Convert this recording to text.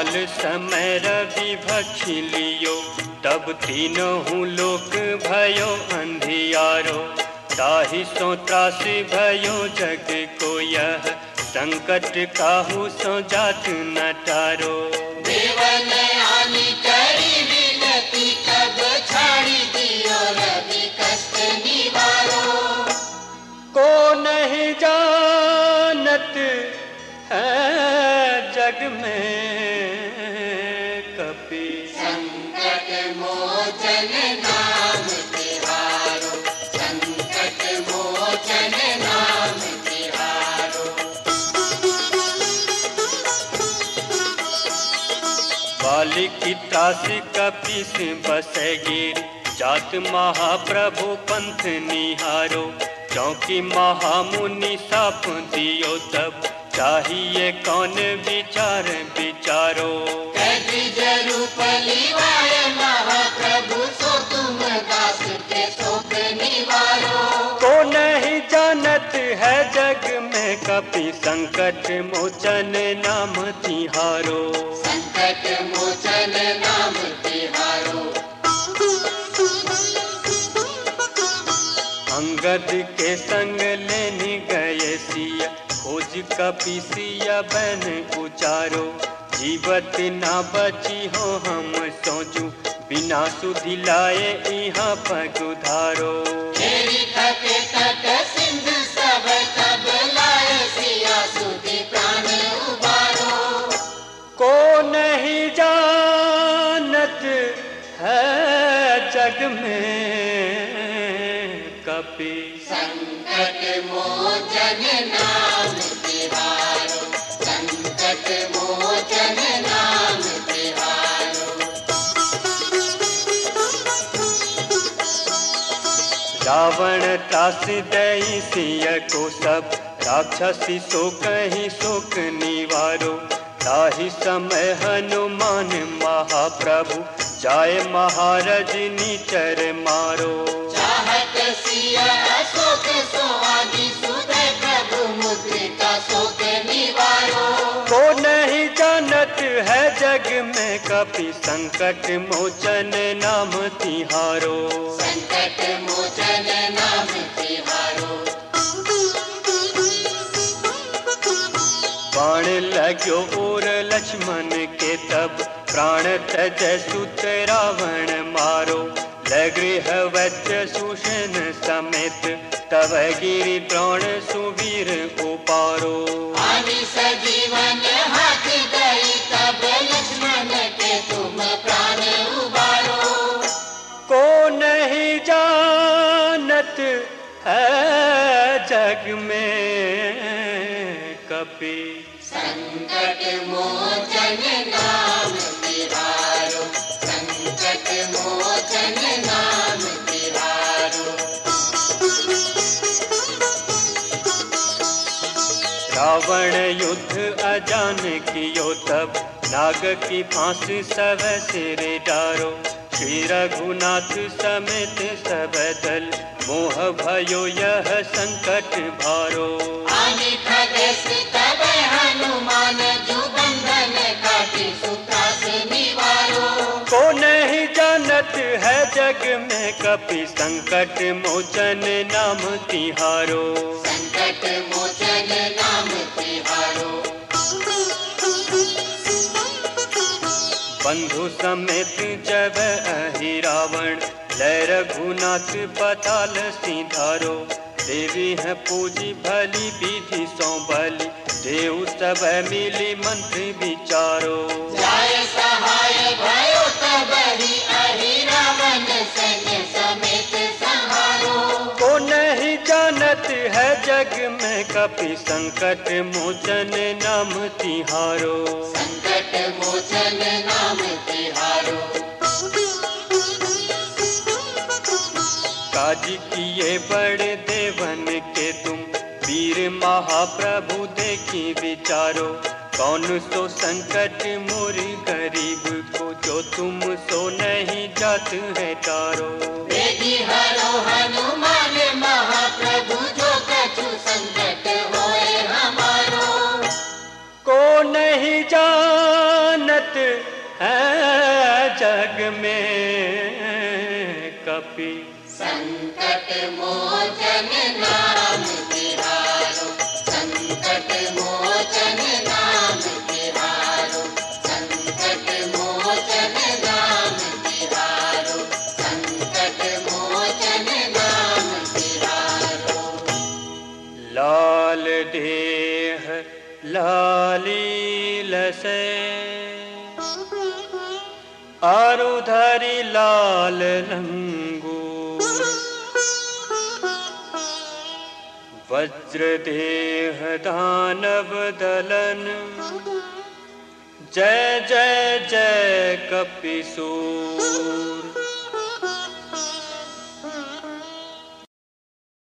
काल समय रवि भक्षी लियो, तब तीनों लोक भयो अंधियारो। ताहि सो त्रासी भयो जग को यह, संकट काहू सो जात न टारो। देवन आनी करी विनती, कब छाड़ी दियो रवि कष्ट निवारो। को नहीं जानत है जग में कपि, संकट मोचन नाम तिहारो, संकट मोचन नाम तिहारो। बालिकी त्रासी कपि से बसे गिर, जात महाप्रभु पंथ निहारो। चौकी महामुनि साप दियो तब, चाहिए कौन विचार विचारो। कैद्विज रूप लिवाय महाप्रभु, सो तुम दास के शोक निवारो। को नहीं जानत है जग में कपि, संकट मोचन नाम तिहारो। संकट मोचन नाम तिहारो। अंगद के संग लेने गए सिया, खोज कपि सिया बन उचारो। जीवत ना बची हो हम सोचू, बिना सुधि लाए यहाँ पग उधारो। तेरी थके तट सिंधु सब, तब लाए सिया सुधि प्राण उबारो। को नहीं जानत है जग में कपि, संकट मोचन नाम तिहारो, संकट मोचन नाम तिहारो। रावण त्रास दई सिय को सब, राक्षसी सो कहीं शोक निवारो। ताहि समय हनुमान महाप्रभु, जाय महाराज नीचर मारो। चाहत सिया अशोक सोहागी, सुधे प्रभु मुद्रिका शोक निवारो। को नहीं जानत है जग में कपि, संकट मोचन नाम तिहारो। संकट मोचन नाम तिहारो। बाण लाग्यो और लक्ष्मण के तब, प्राण तज सुत रावण मारो। लगृह वज्र सुषेण समेत, तब गिरि द्रोण सुवीर उपारो। आनि सजीवन हाथ दई, तब लक्ष्मण के तुम प्राण उबारो। को नहीं जानत है जग में कपि, संकट मोचन नाम तिहारो, संकट मोचन नाम तिहारो। रावण युद्ध अजान कियो तब, नाग की फांस सब सिर डारो। श्री रघुनाथ समेत सब दल, मोह भयो यह संकट भारो। आनि खगेश तब हनुमान, जो बंधन काटी सुत्रास निवारो। को नहीं जानत है जग में कपि, संकट मोचन नाम तिहारो। संकट मोचन नाम तिहारो। बंधु समेत जब अहि रावण, लय रघुनाथ पताल सिधारो। देवी है पूजी भली विधि सो बलि, देव सब मिली मंत्र विचारो। जाय सहाय भयो तब ही, अहि रावण सैन्य समेत संहारो। को नहीं जानत है जग में कपि, संकट मोचन नाम तिहारो। संकट मोचन नाम तिहारो। काज किए बड़े देवन के तुम, वीर महाप्रभु देखी विचारो। कौन सो संकट मोर गरीब को, जो तुम सो नहीं जात है टारो। वेगी हरो हनुमान महाप्रभु, जो कछु संकट होए हमारो। को नहीं जानत कपि संकट मोचन नाम तिहारो, संकट मोचन नाम तिहारो, संकट मोचन नाम तिहारो, संकट मोचन नाम तिहारो। लाल देह लाली लसे आरुधरि लाल लंगूर, वज्र देह दानव दलन जय जय जय कपिसूर।